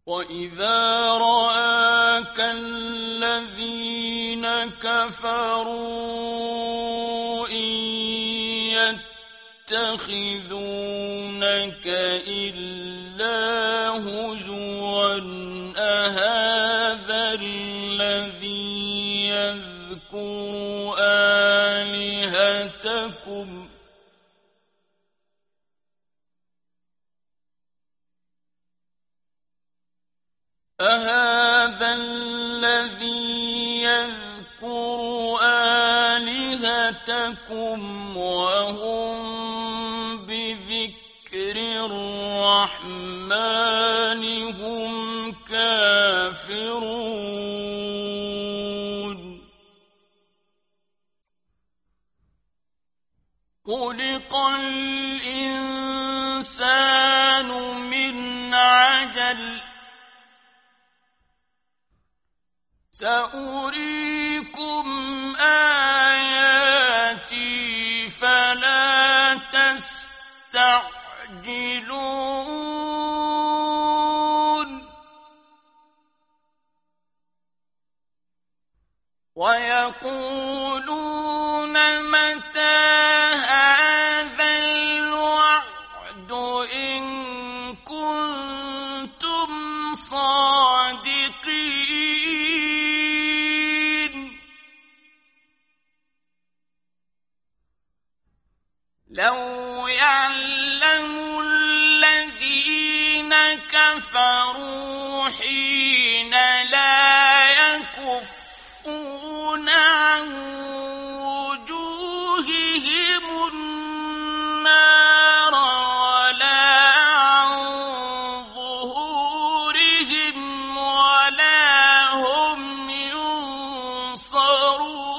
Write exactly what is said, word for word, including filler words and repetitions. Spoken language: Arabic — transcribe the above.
وَإِذَا رَآكَ الَّذِينَ كَفَرُوا إِن يَتَّخِذُونَكَ إِلَّا هُزُوًا أَهَٰذَا الَّذِي يَذْكُرُ آلِهَتَكُمْ أَهَٰذَا الَّذِي يَذْكُرُ آلِهَتَكُمْ وَهُم بِذِكْرِ الرَّحْمَٰنِ هُمْ كَافِرُونَ خُلِقَ الْإِنسَانُ مِنْ عَجَلٍ ۚ سَأُرِيكُمْ آيَاتِي فَلَا تَسْتَعْجِلُونِ وَيَقُولُونَ مَتَىٰ هَٰذَا الْوَعْدُ إِن كُنتُمْ صَادِقِينَ لَوْ يَعْلَمُ الَّذِينَ كَفَرُوا حِينَ لَا يَكُفُّونَ عَن وُجُوهِهِمُ النَّارَ وَلَا عَن ظُهُورِهِمْ وَلَا هُمْ يُنصَرُونَ